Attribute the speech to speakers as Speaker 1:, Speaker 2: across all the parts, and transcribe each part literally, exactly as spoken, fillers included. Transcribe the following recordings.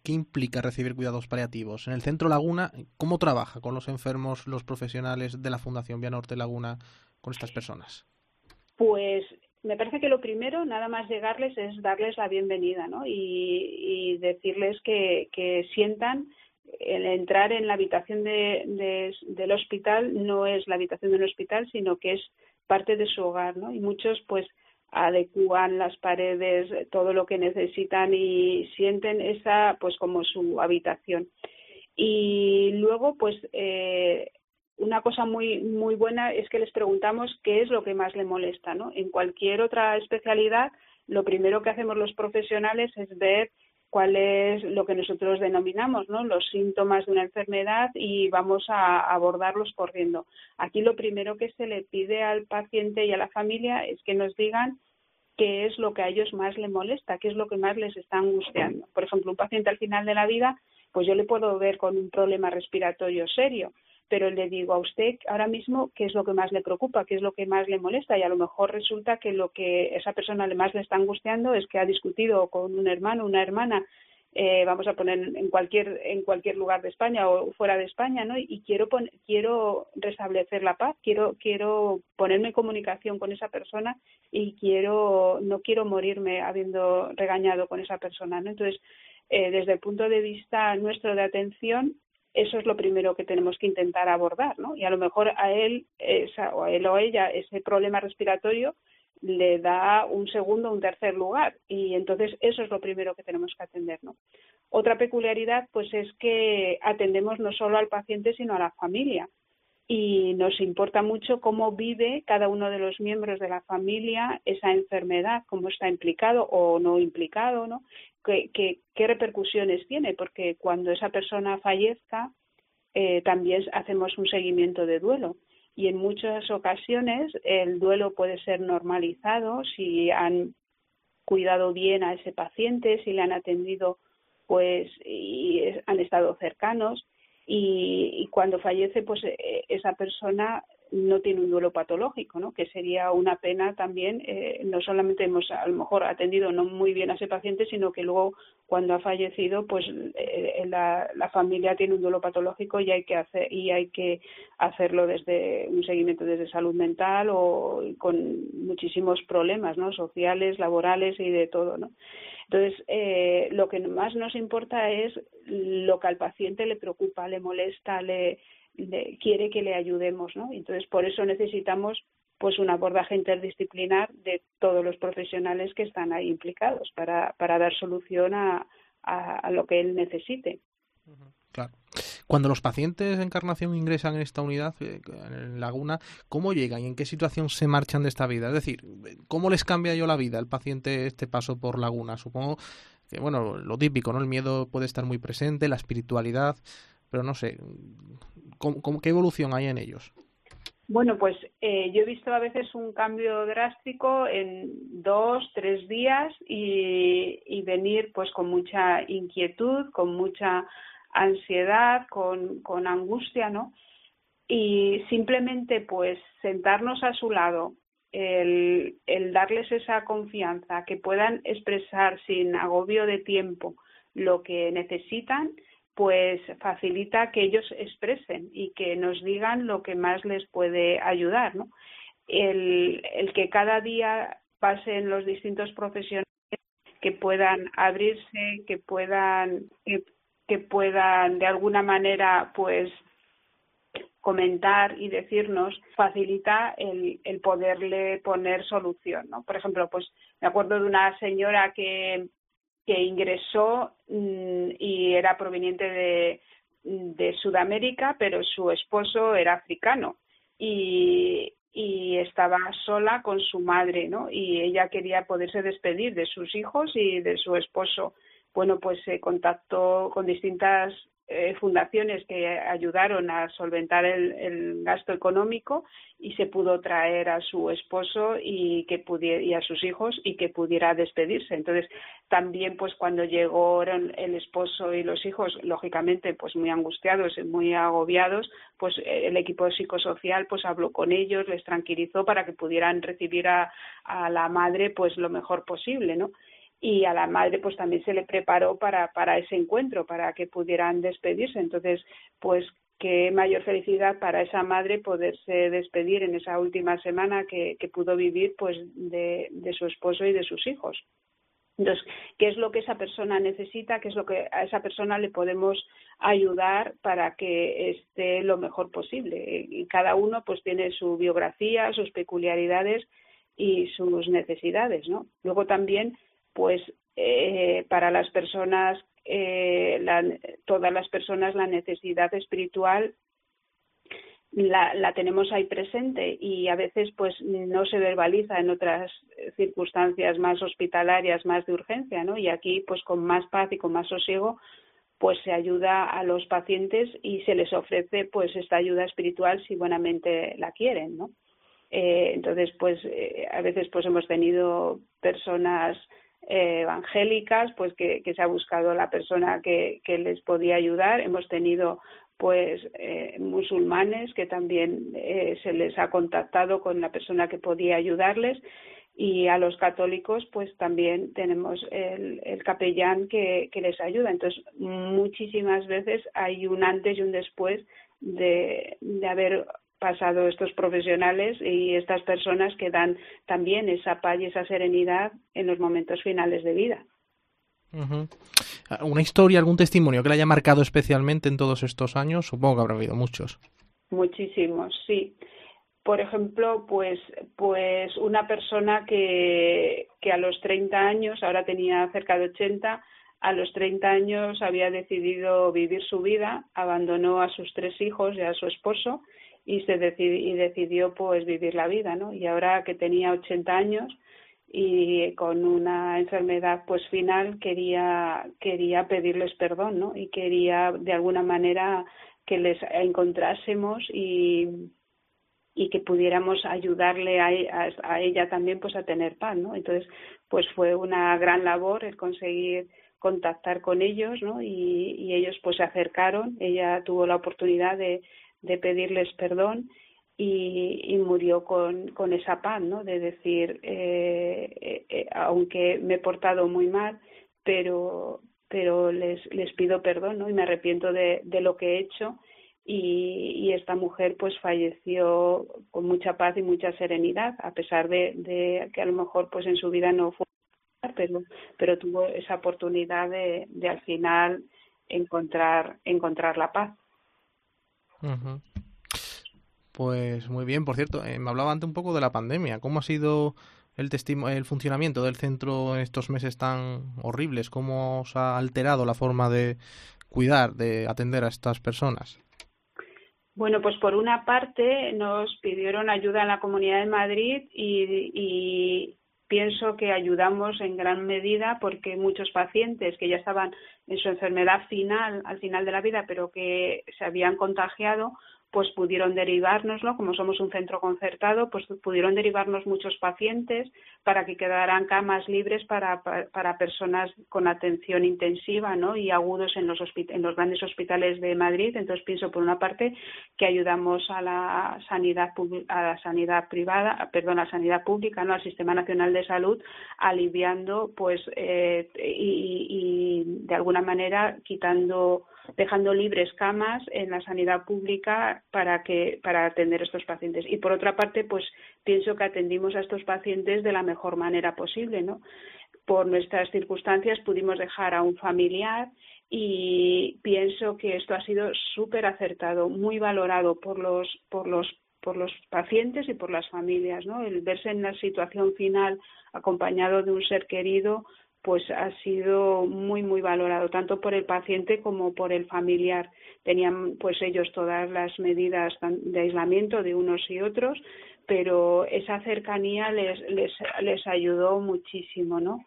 Speaker 1: ¿qué implica recibir cuidados paliativos? En el Centro Laguna, ¿cómo trabaja con los enfermos, los profesionales de la Fundación Vía Norte Laguna con estas personas?
Speaker 2: Pues me parece que lo primero, nada más llegarles, es darles la bienvenida, ¿no? Y, y decirles que, que sientan el entrar en la habitación de, de, del hospital no es la habitación del hospital, sino que es parte de su hogar, ¿no? Y muchos, pues, adecúan las paredes, todo lo que necesitan y sienten esa, pues, como su habitación. Y luego, pues, eh, una cosa muy muy buena es que les preguntamos qué es lo que más le molesta, ¿no? En cualquier otra especialidad, lo primero que hacemos los profesionales es ver cuál es lo que nosotros denominamos, ¿no? Los síntomas de una enfermedad y vamos a abordarlos corriendo. Aquí lo primero que se le pide al paciente y a la familia es que nos digan qué es lo que a ellos más les molesta, qué es lo que más les está angustiando. Por ejemplo, un paciente al final de la vida, pues yo le puedo ver con un problema respiratorio serio, pero le digo a usted ahora mismo qué es lo que más le preocupa, qué es lo que más le molesta, y a lo mejor resulta que lo que esa persona más le está angustiando es que ha discutido con un hermano, una hermana, eh, vamos a poner en cualquier en cualquier lugar de España o fuera de España, ¿no? Y quiero pon- quiero restablecer la paz, quiero quiero ponerme en comunicación con esa persona y quiero no quiero morirme habiendo regañado con esa persona, ¿no? Entonces, eh, desde el punto de vista nuestro de atención, eso es lo primero que tenemos que intentar abordar, ¿no? Y a lo mejor a él, esa, o a él o a ella, ese problema respiratorio le da un segundo o un tercer lugar, y entonces eso es lo primero que tenemos que atender, ¿no? Otra peculiaridad, pues, es que atendemos no solo al paciente, sino a la familia, y nos importa mucho cómo vive cada uno de los miembros de la familia esa enfermedad, cómo está implicado o no implicado, ¿no? ¿Qué, qué, qué repercusiones tiene? Porque cuando esa persona fallezca, eh, también hacemos un seguimiento de duelo. Y en muchas ocasiones el duelo puede ser normalizado si han cuidado bien a ese paciente, si le han atendido, pues, y han estado cercanos. Y, y cuando fallece, pues eh, esa persona no tiene un duelo patológico, ¿no? Que sería una pena también. Eh, no solamente hemos a lo mejor atendido no muy bien a ese paciente, sino que luego cuando ha fallecido, pues eh, la, la familia tiene un duelo patológico y hay que hacer y hay que hacerlo desde un seguimiento desde salud mental o con muchísimos problemas, ¿no? Sociales, laborales y de todo, ¿no? Entonces, eh, lo que más nos importa es lo que al paciente le preocupa, le molesta, le, le quiere que le ayudemos, ¿no? Entonces, por eso necesitamos, pues, un abordaje interdisciplinar de todos los profesionales que están ahí implicados para, para dar solución a, a, a lo que él necesite.
Speaker 1: Claro. Cuando los pacientes de Encarnación ingresan en esta unidad, eh, en Laguna, ¿cómo llegan y en qué situación se marchan de esta vida? Es decir, ¿cómo les cambia yo la vida al paciente este paso por Laguna? Supongo que, bueno, lo típico, ¿no? El miedo puede estar muy presente, la espiritualidad, pero no sé, ¿cómo, cómo, ¿qué evolución hay en ellos?
Speaker 2: Bueno, pues eh, yo he visto a veces un cambio drástico en dos, tres días y, y venir pues con mucha inquietud, con mucha ansiedad, con, con angustia, ¿no? Y simplemente pues sentarnos a su lado, el, el darles esa confianza, que puedan expresar sin agobio de tiempo lo que necesitan, pues facilita que ellos expresen y que nos digan lo que más les puede ayudar, ¿no? El, el que cada día pasen los distintos profesionales, que puedan abrirse, que puedan que, que puedan de alguna manera pues comentar y decirnos, facilita el, el poderle poner solución, ¿no? Por ejemplo, pues me acuerdo de una señora que, que ingresó mmm, y era proveniente de, de Sudamérica, pero su esposo era africano y, y estaba sola con su madre, ¿no? Y ella quería poderse despedir de sus hijos y de su esposo. Bueno, pues se contactó con distintas eh, fundaciones que ayudaron a solventar el, el gasto económico y se pudo traer a su esposo y que pudiera, y a sus hijos y que pudiera despedirse. Entonces, también pues cuando llegaron el esposo y los hijos, lógicamente pues muy angustiados y muy agobiados, pues el equipo psicosocial pues habló con ellos, les tranquilizó para que pudieran recibir a, a la madre pues lo mejor posible, ¿no? y a la madre pues también se le preparó para, para ese encuentro, para que pudieran despedirse. Entonces, pues qué mayor felicidad para esa madre poderse despedir en esa última semana que, que pudo vivir pues de, de su esposo y de sus hijos. Entonces, ¿qué es lo que esa persona necesita? ¿Qué es lo que a esa persona le podemos ayudar para que esté lo mejor posible? Y cada uno pues tiene su biografía, sus peculiaridades y sus necesidades, ¿no? Luego también, pues, eh, para las personas, eh, la, todas las personas, la necesidad espiritual La, la tenemos ahí presente y a veces pues no se verbaliza en otras circunstancias más hospitalarias, más de urgencia, ¿no? Y aquí pues con más paz y con más sosiego pues se ayuda a los pacientes y se les ofrece pues esta ayuda espiritual si buenamente la quieren, ¿no? Eh, entonces pues eh, a veces pues hemos tenido personas eh, evangélicas pues que, que se ha buscado la persona que, que les podía ayudar. Hemos tenido pues eh, musulmanes que también eh, se les ha contactado con la persona que podía ayudarles, y a los católicos pues también tenemos el, el capellán que, que les ayuda. Entonces muchísimas veces hay un antes y un después de, de haber pasado estos profesionales y estas personas que dan también esa paz y esa serenidad en los momentos finales de vida.
Speaker 1: Uh-huh. ¿Una historia, algún testimonio que le haya marcado especialmente en todos estos años? Supongo que habrá habido muchos.
Speaker 2: Muchísimos, sí. Por ejemplo, pues pues una persona que, que a los treinta años, ahora tenía cerca de ochenta, a los treinta años había decidido vivir su vida, abandonó a sus tres hijos y a su esposo y se decidió, y decidió pues vivir la vida, ¿no? Y ahora que tenía ochenta años y con una enfermedad pues final, quería quería pedirles perdón, ¿no? Y quería de alguna manera que les encontrásemos y y que pudiéramos ayudarle a, a, a ella también pues a tener paz, ¿no? Entonces pues fue una gran labor el conseguir contactar con ellos, ¿no? Y, y ellos pues se acercaron, ella tuvo la oportunidad de, de pedirles perdón y, y murió con, con esa paz, ¿no? De decir, eh, eh, aunque me he portado muy mal, pero pero les les pido perdón, ¿no? Y me arrepiento de, de lo que he hecho. Y, y esta mujer pues falleció con mucha paz y mucha serenidad, a pesar de, de que a lo mejor pues en su vida no fue, pero, pero tuvo esa oportunidad de, de al final encontrar encontrar la paz.
Speaker 1: Uh-huh. Pues muy bien. Por cierto, eh, me hablaba antes un poco de la pandemia. ¿Cómo ha sido el, testimo- el funcionamiento del centro en estos meses tan horribles? ¿Cómo os ha alterado la forma de cuidar, de atender a estas personas?
Speaker 2: Bueno, pues por una parte nos pidieron ayuda en la Comunidad de Madrid y, y pienso que ayudamos en gran medida porque muchos pacientes que ya estaban en su enfermedad final, al final de la vida, pero que se habían contagiado, pues pudieron derivárnoslo, como somos un centro concertado, pues pudieron derivarnos muchos pacientes para que quedaran camas libres para, para, para personas con atención intensiva, ¿no? Y agudos en los, hospit- en los grandes hospitales de Madrid. Entonces pienso, por una parte, que ayudamos a la sanidad a la sanidad privada, perdón, a la sanidad pública, ¿no? Al Sistema Nacional de Salud, aliviando, pues, eh, y, y de alguna manera quitando, dejando libres camas en la sanidad pública para que para atender a estos pacientes. Y por otra parte, pues pienso que atendimos a estos pacientes de la mejor manera posible, ¿no? Por nuestras circunstancias pudimos dejar a un familiar y pienso que esto ha sido súper acertado, muy valorado por los por los por los pacientes y por las familias, ¿no? El verse en la situación final acompañado de un ser querido pues ha sido muy muy valorado tanto por el paciente como por el familiar. Tenían pues ellos todas las medidas de aislamiento de unos y otros, pero esa cercanía les les les ayudó muchísimo, ¿no?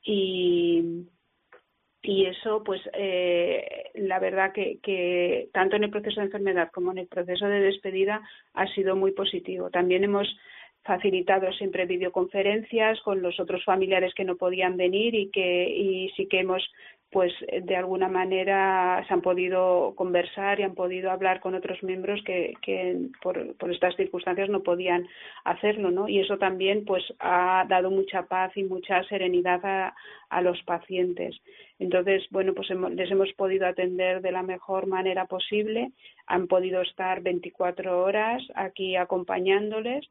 Speaker 2: Y y eso pues eh, la verdad que, que tanto en el proceso de enfermedad como en el proceso de despedida ha sido muy positivo. También hemos facilitado siempre videoconferencias con los otros familiares que no podían venir y que y sí que hemos pues de alguna manera se han podido conversar y han podido hablar con otros miembros que, que por, por estas circunstancias no podían hacerlo, ¿no? Y eso también pues ha dado mucha paz y mucha serenidad a, a los pacientes. Entonces, bueno, pues hemos, les hemos podido atender de la mejor manera posible, han podido estar veinticuatro horas aquí acompañándoles.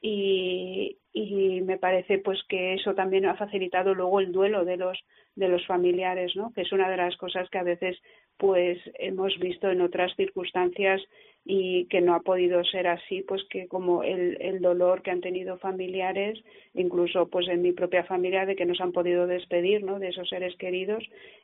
Speaker 2: Y, y me parece pues que eso también ha facilitado luego el duelo de los de los familiares, ¿no? Que es una de las cosas que a veces pues hemos visto en otras circunstancias y que no ha podido ser así, pues que como el, el dolor que han tenido familiares, incluso pues en mi propia familia, de que nos han podido despedir, ¿no? De esos seres queridos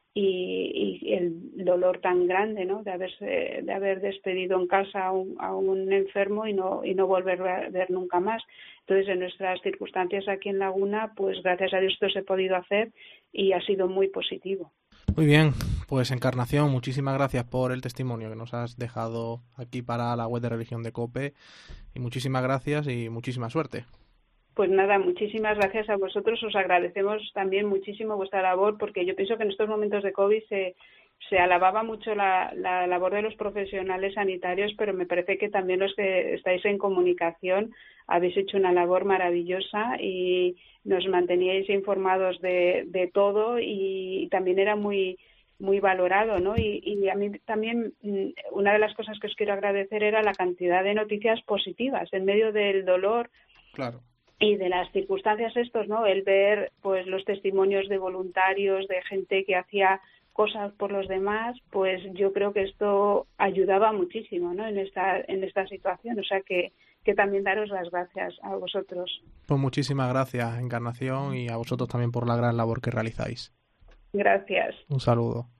Speaker 2: y, y el dolor tan grande, ¿no? De haberse, de haber despedido en casa a un, a un enfermo y no y no volver a ver nunca más. Entonces, en nuestras circunstancias aquí en Laguna, pues gracias a Dios esto se ha podido hacer y ha sido muy positivo.
Speaker 1: Muy bien, pues Encarnación, muchísimas gracias por el testimonio que nos has dejado aquí para la web de Religión de COPE y muchísimas gracias y muchísima suerte.
Speaker 2: Pues nada, muchísimas gracias a vosotros, os agradecemos también muchísimo vuestra labor porque yo pienso que en estos momentos de COVID se, se alababa mucho la, la labor de los profesionales sanitarios, pero me parece que también los que estáis en comunicación habéis hecho una labor maravillosa y nos manteníais informados de, de todo y también era muy muy valorado, ¿no? Y, y a mí también una de las cosas que os quiero agradecer era la cantidad de noticias positivas en medio del dolor.
Speaker 1: Claro.
Speaker 2: Y de las circunstancias estos, ¿no? El ver pues los testimonios de voluntarios, de gente que hacía cosas por los demás, pues yo creo que esto ayudaba muchísimo, ¿no? En esta en esta situación, o sea que que también daros las gracias a vosotros.
Speaker 1: Pues muchísimas gracias, Encarnación, y a vosotros también por la gran labor que realizáis.
Speaker 2: Gracias.
Speaker 1: Un saludo.